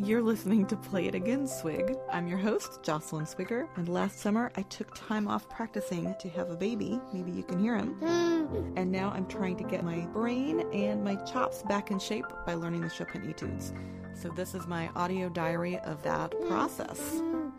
You're listening to Play It Again, Swig. I'm your host, Jocelyn Swigger, and last summer I took time off practicing to have a baby. Maybe you can hear him. And now I'm trying to get my brain and my chops back in shape by learning the Chopin etudes. So this is my audio diary of that process.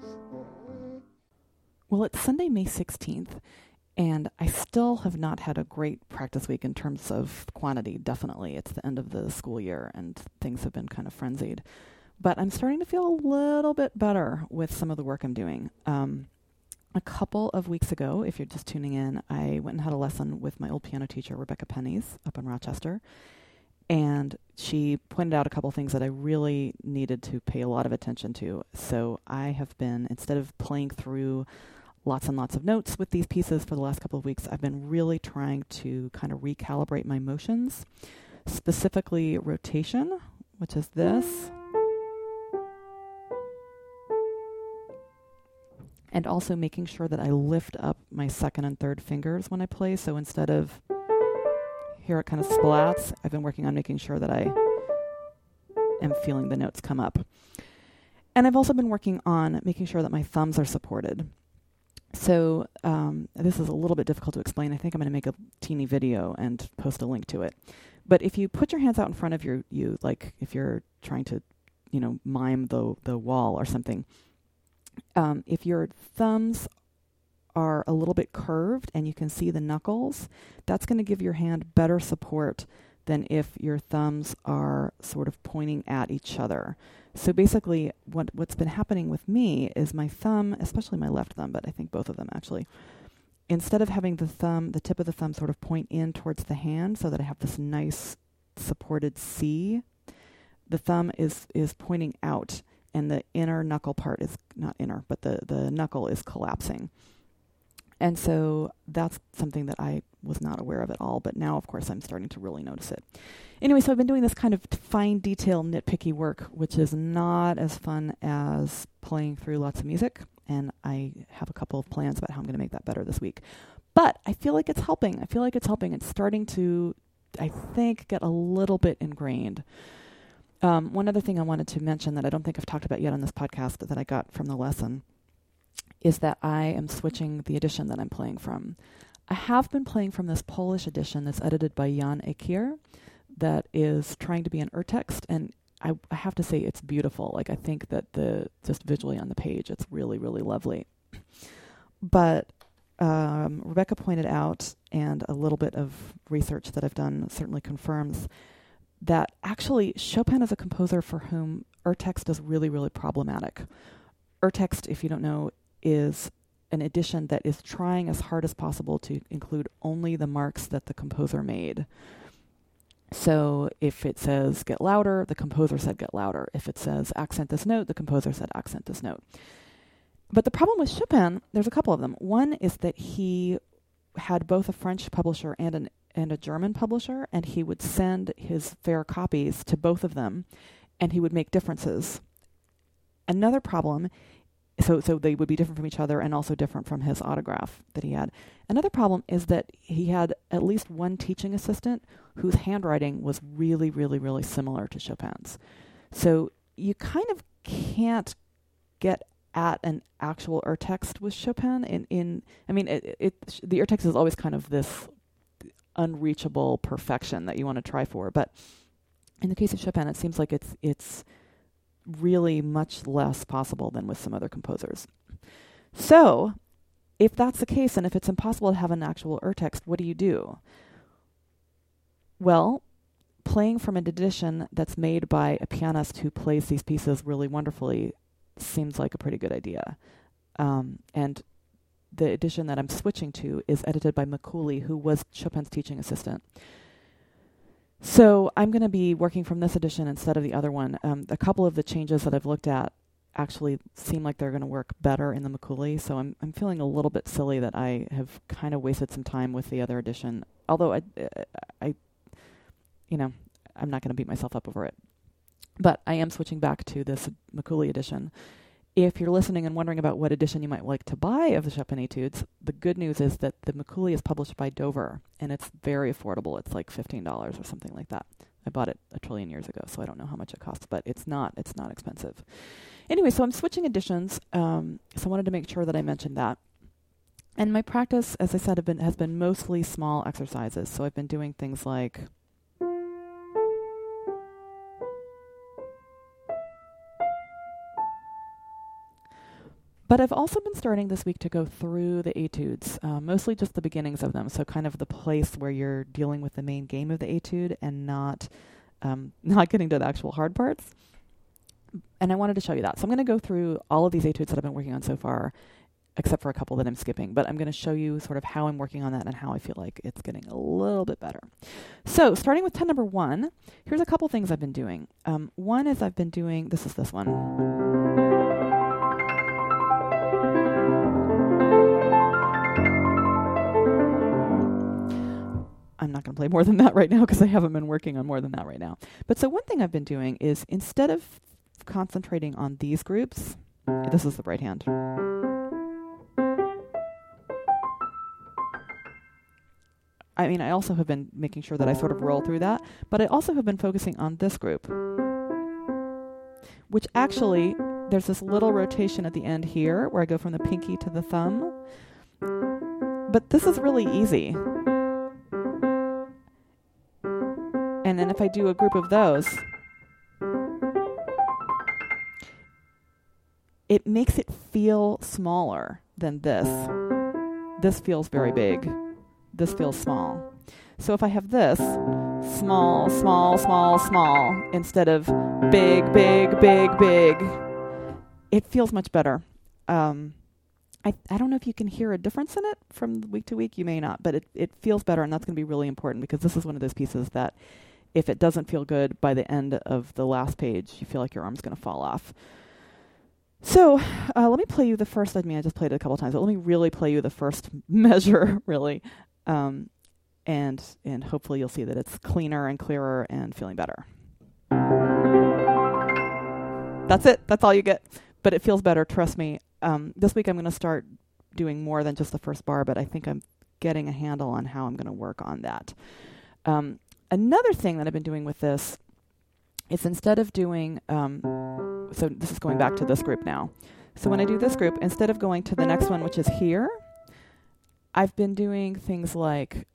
Well, it's Sunday, May 16th, and I still have not had a great practice week in terms of quantity, definitely. It's the end of the school year, and things have been kind of frenzied. But I'm starting to feel a little bit better with some of the work I'm doing. A couple of weeks ago, if you're just tuning in, I went and had a lesson with my old piano teacher, Rebecca Pennies, up in Rochester. And she pointed out a couple things that I really needed to pay a lot of attention to. So I have been, instead of playing through lots and lots of notes with these pieces for the last couple of weeks, I've been really trying to kind of recalibrate my motions, specifically rotation, which is this. And also making sure that I lift up my second and third fingers when I play. So instead of, here it kind of splats, I've been working on making sure that I am feeling the notes come up. And I've also been working on making sure that my thumbs are supported. So this is a little bit difficult to explain. I think I'm going to make a teeny video and post a link to it. But if you put your hands out in front of you, like if you're trying to, mime the wall or something, if your thumbs are a little bit curved and you can see the knuckles, that's going to give your hand better support than if your thumbs are sort of pointing at each other. So basically, what's been happening with me is my thumb, especially my left thumb, but I think both of them actually, instead of having the tip of the thumb sort of point in towards the hand so that I have this nice supported C, the thumb is pointing out. And the inner knuckle part is not inner, but the knuckle is collapsing. And so that's something that I was not aware of at all. But now, of course, I'm starting to really notice it. Anyway, so I've been doing this kind of fine detail, nitpicky work, which is not as fun as playing through lots of music. And I have a couple of plans about how I'm going to make that better this week. But I feel like it's helping. It's starting to, I think, get a little bit ingrained. One other thing I wanted to mention that I don't think I've talked about yet on this podcast that I got from the lesson is that I am switching the edition that I'm playing from. I have been playing from this Polish edition that's edited by Jan Ekier that is trying to be an urtext, and I have to say it's beautiful. Like, I think that just visually on the page, it's really, really lovely. But Rebecca pointed out, and a little bit of research that I've done certainly confirms, that actually Chopin is a composer for whom urtext is really, really problematic. Urtext, if you don't know, is an edition that is trying as hard as possible to include only the marks that the composer made. So if it says get louder, the composer said get louder. If it says accent this note, the composer said accent this note. But the problem with Chopin, there's a couple of them. One is that he had both a French publisher and a German publisher, and he would send his fair copies to both of them, and he would make differences. Another problem, so they would be different from each other and also different from his autograph that he had. Another problem is that he had at least one teaching assistant whose handwriting was really, really, really similar to Chopin's. So you kind of can't get at an actual urtext with Chopin. The urtext is always kind of this unreachable perfection that you want to try for. But in the case of Chopin, it seems like it's really much less possible than with some other composers. So if that's the case, and if it's impossible to have an actual urtext, what do? Well, playing from an edition that's made by a pianist who plays these pieces really wonderfully seems like a pretty good idea. And the edition that I'm switching to is edited by Mikuli, who was Chopin's teaching assistant. So I'm going to be working from this edition instead of the other one. A couple of the changes that I've looked at actually seem like they're going to work better in the Mikuli. So I'm feeling a little bit silly that I have kind of wasted some time with the other edition. Although I'm not going to beat myself up over it. But I am switching back to this Mikuli edition. If you're listening and wondering about what edition you might like to buy of the Chopin Etudes, the good news is that the Mikuli is published by Dover, and it's very affordable. It's like $15 or something like that. I bought it a trillion years ago, so I don't know how much it costs, but it's not expensive. Anyway, so I'm switching editions, so I wanted to make sure that I mentioned that. And my practice, as I said, has been mostly small exercises. So I've been doing things like but I've also been starting this week to go through the etudes, mostly just the beginnings of them. So kind of the place where you're dealing with the main game of the etude and not getting to the actual hard parts. And I wanted to show you that. So I'm going to go through all of these etudes that I've been working on so far, except for a couple that I'm skipping. But I'm going to show you sort of how I'm working on that and how I feel like it's getting a little bit better. So starting with 10 number 1, here's a couple things I've been doing. One is I've been doing, this one. I'm not going to play more than that right now because I haven't been working on more than that right now. But so one thing I've been doing is instead of concentrating on these groups, this is the right hand. I mean, I also have been making sure that I sort of roll through that, but I also have been focusing on this group, which actually, there's this little rotation at the end here where I go from the pinky to the thumb. But this is really easy. And then if I do a group of those, it makes it feel smaller than this. This feels very big. This feels small. So if I have this, small, small, small, small, instead of big, big, big, big, it feels much better. I don't know if you can hear a difference in it from week to week. You may not, but it feels better, and that's going to be really important because this is one of those pieces that if it doesn't feel good by the end of the last page, you feel like your arm's going to fall off. So let me play you the first. I mean, I just played it a couple times, but let me really play you the first measure, really. And hopefully you'll see that it's cleaner and clearer and feeling better. That's it. That's all you get. But it feels better, trust me. This week I'm going to start doing more than just the first bar, but I think I'm getting a handle on how I'm going to work on that. Another thing that I've been doing with this is instead of doing, so this is going back to this group now. So when I do this group, instead of going to the next one, which is here, I've been doing things like,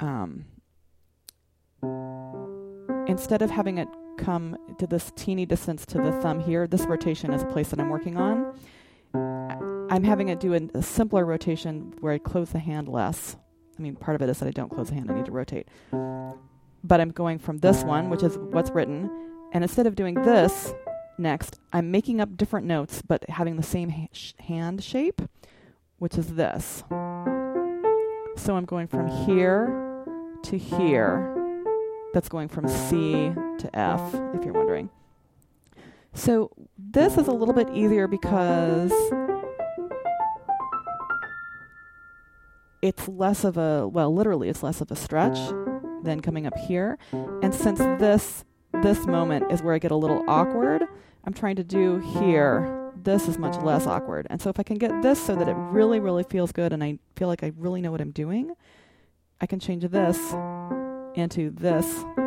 instead of having it come to this teeny distance to the thumb here, this rotation is a place that I'm working on. I'm having it do a simpler rotation where I close the hand less. I mean, part of it is that I don't close the hand, I need to rotate. But I'm going from this one, which is what's written, and instead of doing this next, I'm making up different notes, but having the same hand shape, which is this. So I'm going from here to here. That's going from C to F, if you're wondering. So this is a little bit easier because it's less of a, well, literally it's less of a stretch than coming up here. And since this moment is where I get a little awkward, I'm trying to do here. This is much less awkward. And so if I can get this so that it really, really feels good and I feel like I really know what I'm doing, I can change this into this.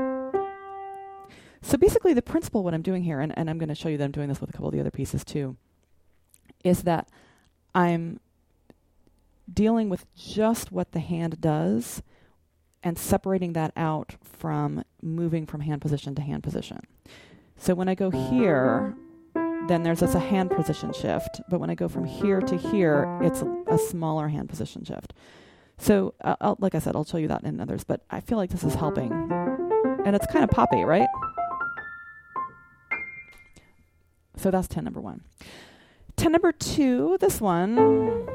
So basically the principle, what I'm doing here, and I'm going to show you that I'm doing this with a couple of the other pieces too, is that I'm dealing with just what the hand does and separating that out from moving from hand position to hand position. So when I go here, then there's a hand position shift. But when I go from here to here, it's a smaller hand position shift. So like I said, I'll show you that in others, but I feel like this is helping. And it's kind of poppy, right? So that's 10 number 1. 10 number 2, this one,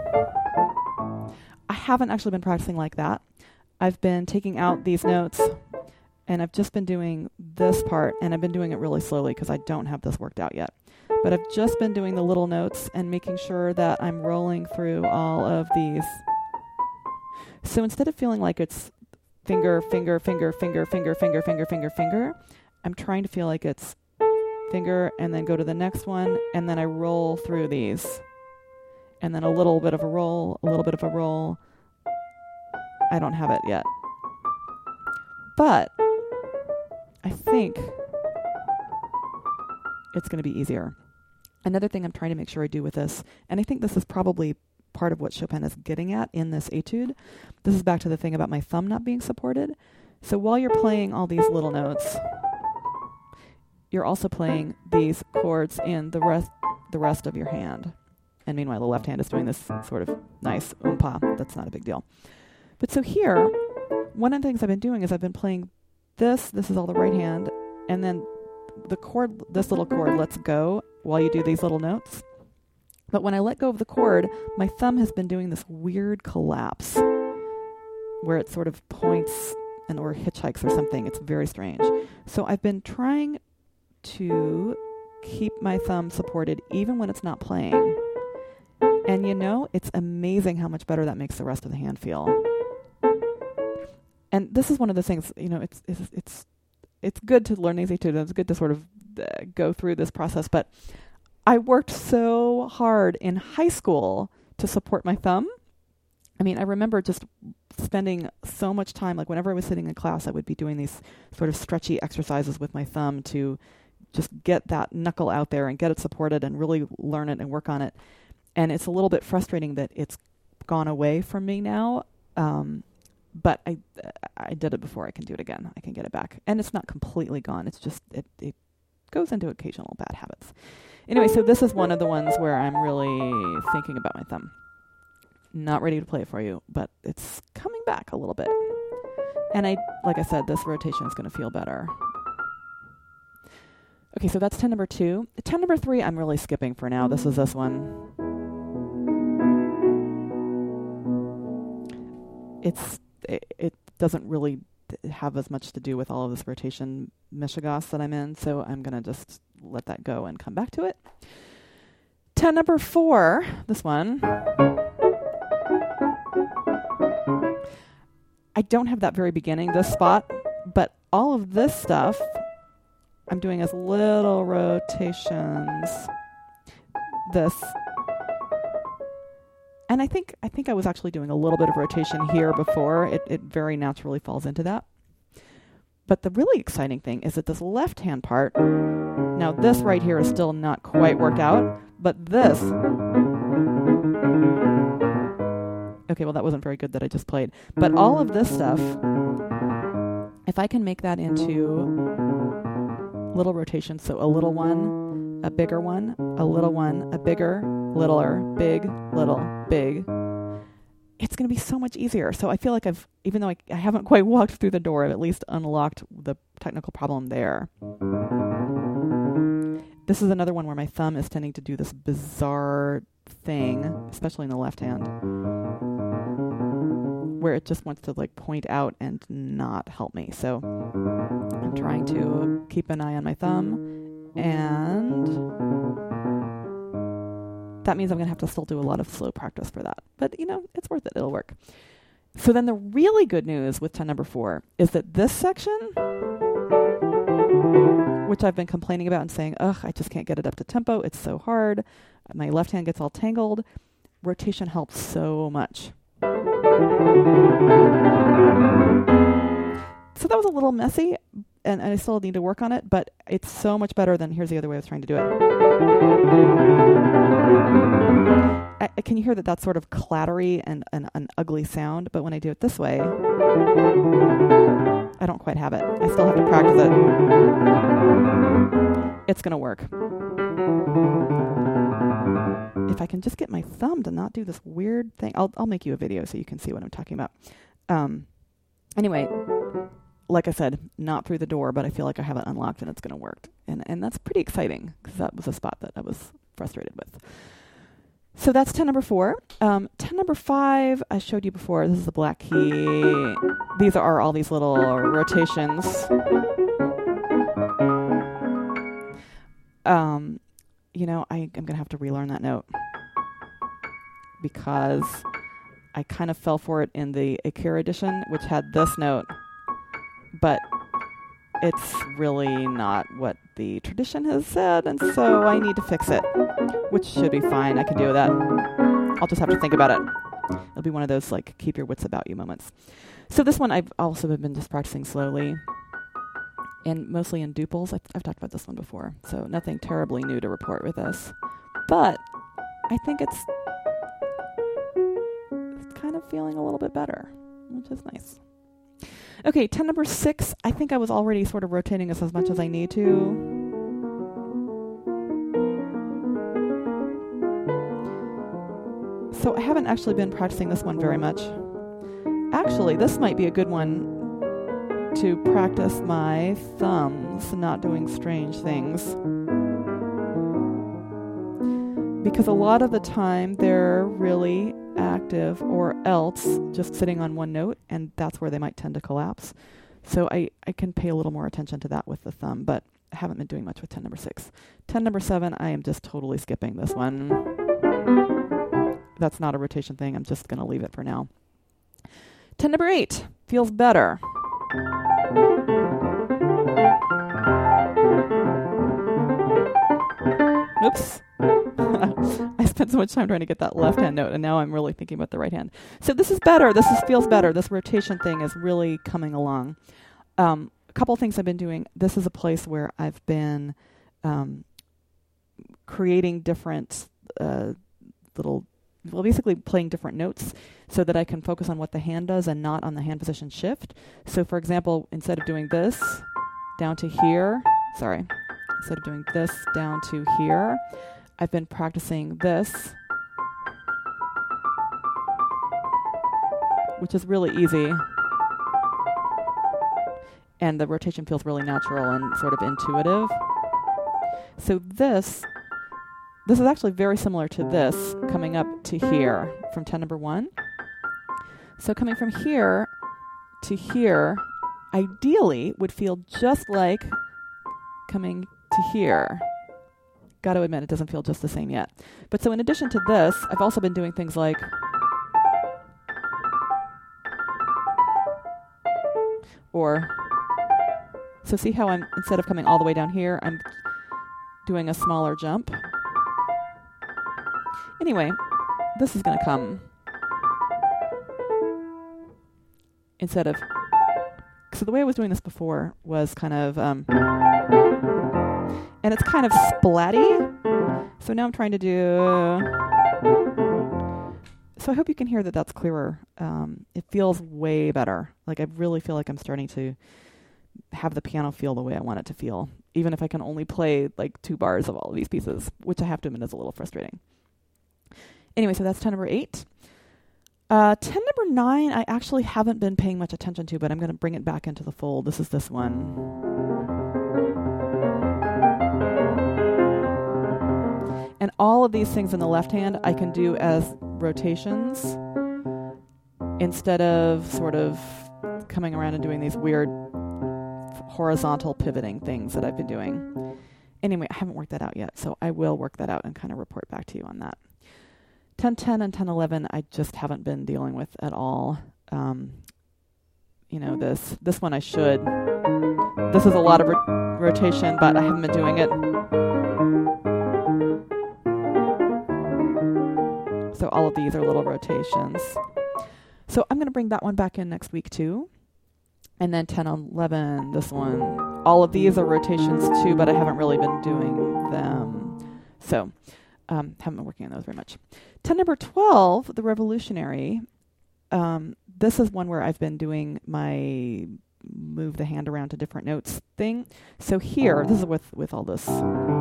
I haven't actually been practicing like that. I've been taking out these notes, and I've just been doing this part, and I've been doing it really slowly because I don't have this worked out yet. But I've just been doing the little notes and making sure that I'm rolling through all of these. So instead of feeling like it's finger, finger, finger, finger, finger, finger, finger, finger, finger, I'm trying to feel like it's finger and then go to the next one, and then I roll through these. And then a little bit of a roll, a little bit of a roll. I don't have it yet. But I think it's going to be easier. Another thing I'm trying to make sure I do with this, and I think this is probably part of what Chopin is getting at in this etude. This is back to the thing about my thumb not being supported. So while you're playing all these little notes, you're also playing these chords in the rest of your hand. And meanwhile, the left hand is doing this sort of nice oompa. That's not a big deal. But so here, one of the things I've been doing is I've been playing this. This is all the right hand. And then the chord, this little chord lets go while you do these little notes. But when I let go of the chord, my thumb has been doing this weird collapse where it sort of points or hitchhikes or something. It's very strange. So I've been trying to keep my thumb supported even when it's not playing. And it's amazing how much better that makes the rest of the hand feel. And this is one of the things, it's good to learn these etudes. It's good to sort of go through this process. But I worked so hard in high school to support my thumb. I mean, I remember just spending so much time, like whenever I was sitting in class, I would be doing these sort of stretchy exercises with my thumb to just get that knuckle out there and get it supported and really learn it and work on it. And it's a little bit frustrating that it's gone away from me now. But I did it before. I can do it again. I can get it back. And it's not completely gone. It's just, it goes into occasional bad habits. Anyway, so this is one of the ones where I'm really thinking about my thumb. Not ready to play it for you, but it's coming back a little bit. And like I said, this rotation is going to feel better. Okay, so that's 10 number 2. 10 number 3, I'm really skipping for now. This is this one. It doesn't really have as much to do with all of this rotation mishigas that I'm in, so I'm going to just let that go and come back to it. 10 number 4, this one. I don't have that very beginning, this spot, but all of this stuff I'm doing as little rotations. This. And I think I was actually doing a little bit of rotation here before. It very naturally falls into that. But the really exciting thing is that this left-hand part, now this right here is still not quite worked out, but this, okay, well that wasn't very good that I just played. But all of this stuff, if I can make that into little rotations, so a little one, a bigger one, a little one, a bigger, littler, big, little, big, it's going to be so much easier. So I feel like even though I haven't quite walked through the door, I've at least unlocked the technical problem there. This is another one where my thumb is tending to do this bizarre thing, especially in the left hand, where it just wants to like point out and not help me. So I'm trying to keep an eye on my thumb, and that means I'm going to have to still do a lot of slow practice for that. But, it's worth it. It'll work. So then the really good news with 10 number 4 is that this section, which I've been complaining about and saying, I just can't get it up to tempo. It's so hard. My left hand gets all tangled. Rotation helps so much. So that was a little messy, and I still need to work on it, but it's so much better than, here's the other way I was trying to do it. Can you hear that that's sort of clattery and an ugly sound? But when I do it this way, I don't quite have it. I still have to practice it. It's going to work. If I can just get my thumb to not do this weird thing, I'll make you a video so you can see what I'm talking about. Anyway, like I said, not through the door, but I feel like I have it unlocked and it's going to work. And that's pretty exciting because that was a spot that I was frustrated with. So that's 10 number 4. 10 number 5, I showed you before. This is the black key. These are all these little rotations. I'm going to have to relearn that note because I kind of fell for it in the Akira edition, which had this note, but it's really not what the tradition has said, and so I need to fix it, which should be fine. I can do that. I'll just have to think about it. It'll be one of those, like, keep your wits about you moments. So this one I've also been just practicing slowly. and mostly in duples. I've talked about this one before, so nothing terribly new to report with this. But I think it's kind of feeling a little bit better, which is nice. Okay, 10 number 6. I think I was already sort of rotating this as much as I need to. So I haven't actually been practicing this one very much. Actually, this might be a good one to practice my thumbs not doing strange things. Because a lot of the time they're really active or else just sitting on one note, and that's where they might tend to collapse. So I can pay a little more attention to that with the thumb, but I haven't been doing much with 10 number 6. 10 number 7, I am just totally skipping this one. That's not a rotation thing. I'm just going to leave it for now. 10 number 8 feels better. Oops. I spent so much time trying to get that left hand note, and now I'm really thinking about the right hand. So this is better. Feels better. This rotation thing is really coming along. A couple things I've been doing. This is a place where I've been creating different basically playing different notes so that I can focus on what the hand does and not on the hand position shift. So for example, instead of doing this down to here, instead of doing this down to here, I've been practicing this, which is really easy. And the rotation feels really natural and sort of intuitive. So this is actually very similar to this coming up to here from 10 number 1. So coming from here to here, ideally would feel just like coming to here. Got to admit, it doesn't feel just the same yet. But so in addition to this, I've also been doing things like so see how I'm, instead of coming all the way down here, I'm doing a smaller jump. Anyway, this is going to come instead of... So the way I was doing this before was kind of... and it's kind of splatty. So now I'm trying to do... So I hope you can hear that that's clearer. It feels way better. Like I really feel like I'm starting to have the piano feel the way I want it to feel, even if I can only play like 2 bars of all of these pieces, which I have to admit is a little frustrating. Anyway, so that's 10 number 8. 10 number 9, I actually haven't been paying much attention to, but I'm going to bring it back into the fold. This is this one. And all of these things in the left hand I can do as rotations instead of sort of coming around and doing these weird horizontal pivoting things that I've been doing. Anyway, I haven't worked that out yet, so I will work that out and kind of report back to you on that. 10-10 and 10-11 I just haven't been dealing with at all. This one I should. This is a lot of rotation, but I haven't been doing it. So all of these are little rotations. So I'm going to bring that one back in next week too. And then 10-11, this one. All of these are rotations too, but I haven't really been doing them. So haven't been working on those very much. 10 number 12, the Revolutionary. This is one where I've been doing my move the hand around to different notes thing. So here, this is with all this,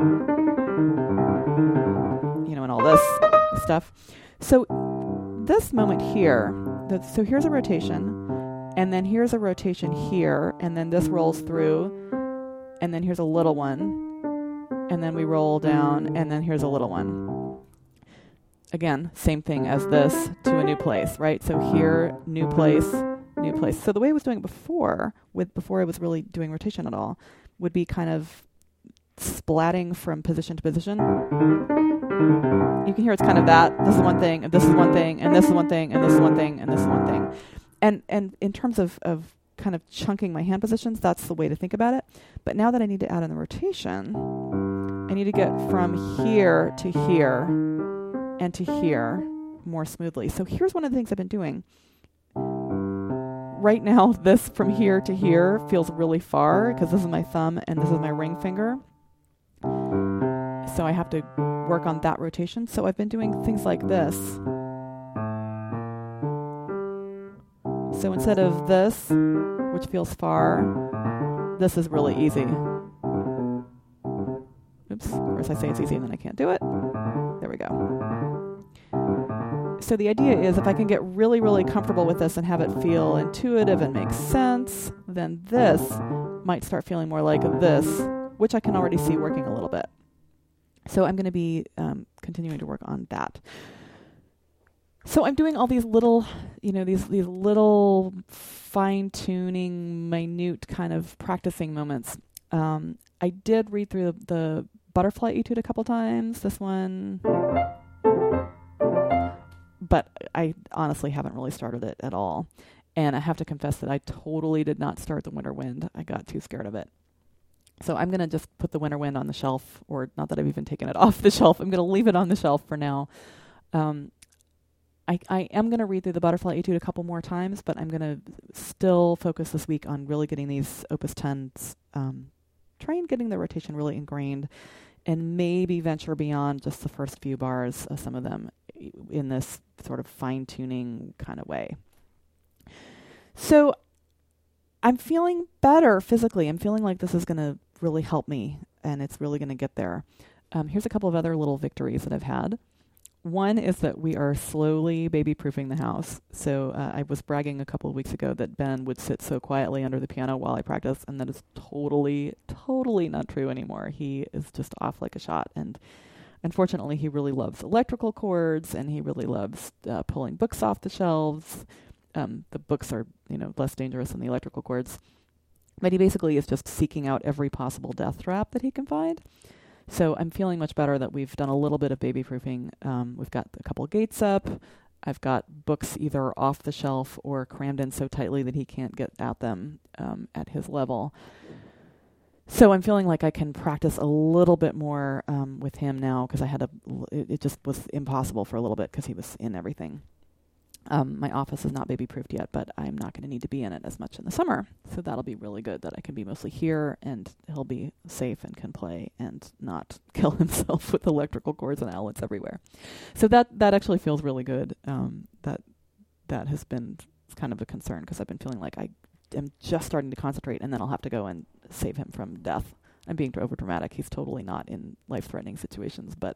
and all this stuff. So this moment here, so here's a rotation, and then here's a rotation here, and then this rolls through, and then here's a little one, and then we roll down, and then here's a little one. Again, same thing as this to a new place, right? So here, new place, new place. So the way I was doing it before I was really doing rotation at all, would be kind of splatting from position to position. You can hear it's kind of that. This is one thing, and this is one thing, and this is one thing, and this is one thing, and this is one thing. And in terms of kind of chunking my hand positions, that's the way to think about it. But now that I need to add in the rotation, I need to get from here to here and to here more smoothly. So here's one of the things I've been doing. right now, this from here to here feels really far because this is my thumb and this is my ring finger. So I have to work on that rotation. So I've been doing things like this. So instead of this, which feels far, this is really easy. Oops, of course I say it's easy and then I can't do it. There we go. So the idea is if I can get really, really comfortable with this and have it feel intuitive and make sense, then this might start feeling more like this, which I can already see working a little bit. So I'm going to be continuing to work on that. So I'm doing all these little, these little fine-tuning, minute kind of practicing moments. I did read through the Butterfly Etude a couple times, this one, but I honestly haven't really started it at all. And I have to confess that I totally did not start the Winter Wind. I got too scared of it. So I'm going to just put the Winter Wind on the shelf, or not that I've even taken it off the shelf. I'm going to leave it on the shelf for now. I am going to read through the Butterfly Etude a couple more times, but I'm going to still focus this week on really getting these Opus 10s, trying getting the rotation really ingrained, and maybe venture beyond just the first few bars of some of them in this sort of fine-tuning kind of way. So I'm feeling better physically. I'm feeling like this is going to really help me, and it's really going to get there. Here's a couple of other little victories that I've had. One is that we are slowly baby-proofing the house. So I was bragging a couple of weeks ago that Ben would sit so quietly under the piano while I practice, and that is totally, totally not true anymore. He is just off like a shot, and unfortunately he really loves electrical chords, and he really loves pulling books off the shelves. The books are, less dangerous than the electrical cords. But he basically is just seeking out every possible death trap that he can find. So I'm feeling much better that we've done a little bit of baby-proofing. We've got a couple gates up. I've got books either off the shelf or crammed in so tightly that he can't get at them at his level. So I'm feeling like I can practice a little bit more with him now, because it just was impossible for a little bit because he was in everything. My office is not baby-proofed yet, but I'm not going to need to be in it as much in the summer. So that'll be really good that I can be mostly here and he'll be safe and can play and not kill himself with electrical cords and outlets everywhere. So that actually feels really good. That has been kind of a concern, because I've been feeling like I am just starting to concentrate and then I'll have to go and save him from death. I'm being overdramatic. He's totally not in life-threatening situations, but,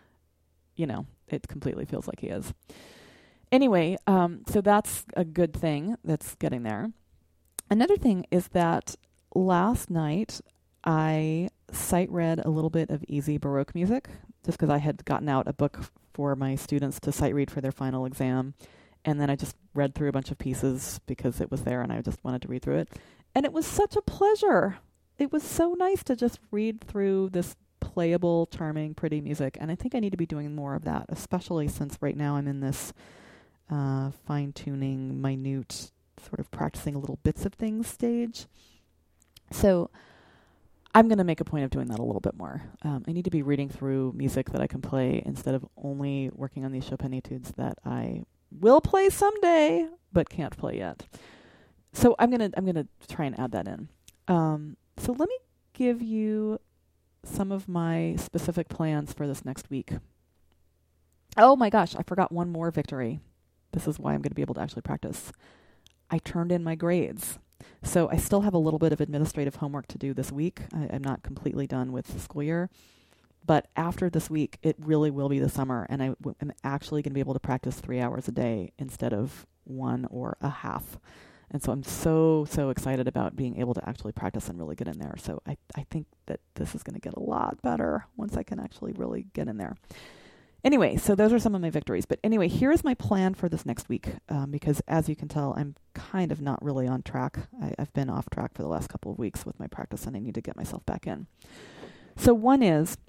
it completely feels like he is. Anyway, so that's a good thing that's getting there. Another thing is that last night I sight read a little bit of easy Baroque music, just because I had gotten out a book for my students to sight read for their final exam. And then I just read through a bunch of pieces because it was there and I just wanted to read through it. And it was such a pleasure. It was so nice to just read through this playable, charming, pretty music. And I think I need to be doing more of that, especially since right now I'm in this fine-tuning, minute, sort of practicing little bits of things stage. So I'm going to make a point of doing that a little bit more. I need to be reading through music that I can play instead of only working on these Chopin etudes that I will play someday but can't play yet. So I'm gonna try and add that in. So let me give you some of my specific plans for this next week. Oh my gosh, I forgot one more victory. This is why I'm going to be able to actually practice. I turned in my grades. So I still have a little bit of administrative homework to do this week. I'm not completely done with the school year. But after this week, it really will be the summer, and I'm actually going to be able to practice 3 hours a day instead of 1 or a half. And so I'm so excited about being able to actually practice and really get in there. So I think that this is going to get a lot better once I can actually really get in there. Anyway, so those are some of my victories. But anyway, here's my plan for this next week, because as you can tell, I'm kind of not really on track. I've been off track for the last couple of weeks with my practice, and I need to get myself back in. So one is,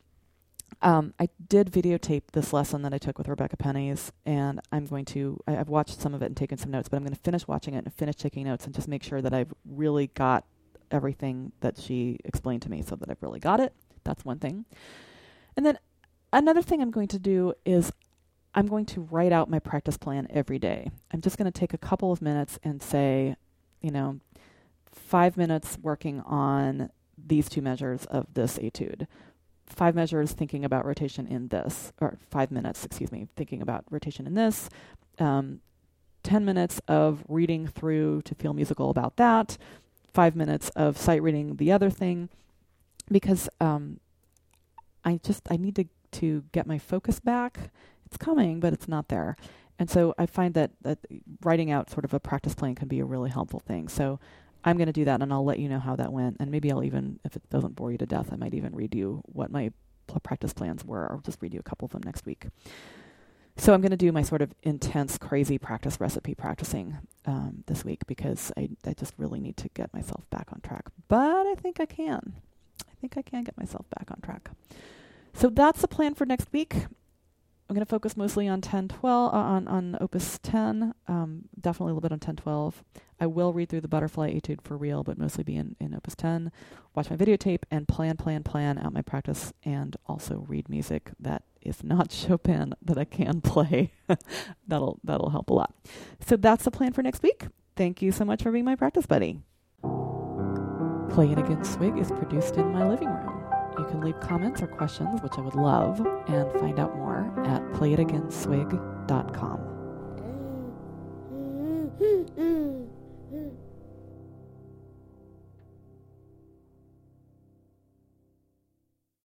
I did videotape this lesson that I took with Rebecca Pennies, and I've watched some of it and taken some notes, but I'm going to finish watching it and finish taking notes and just make sure that I've really got everything that she explained to me so that I've really got it. That's one thing. And then another thing I'm going to do is I'm going to write out my practice plan every day. I'm just going to take a couple of minutes and say, 5 minutes working on these 2 measures of this etude. 5 measures thinking about rotation in this, or 5 minutes, thinking about rotation in this. 10 minutes of reading through to feel musical about that. 5 minutes of sight reading the other thing, because I need to get my focus back. It's coming, but it's not there. And so I find that writing out sort of a practice plan can be a really helpful thing. So I'm going to do that, and I'll let you know how that went. And maybe I'll even, if it doesn't bore you to death, I might even read you what my practice plans were, or just read you a couple of them next week. So I'm going to do my sort of intense, crazy practice recipe practicing this week, because I just really need to get myself back on track. But I think I can. Get myself back on track. So that's the plan for next week. I'm going to focus mostly on 10-12, on Opus 10, definitely a little bit on 10-12. I will read through the Butterfly Etude for real, but mostly be in Opus 10, watch my videotape, and plan out my practice, and also read music that is not Chopin that I can play. That'll help a lot. So that's the plan for next week. Thank you so much for being my practice buddy. Play It Again Swig is produced in my living room. You can leave comments or questions, which I would love, and find out more at playitagainswig.com.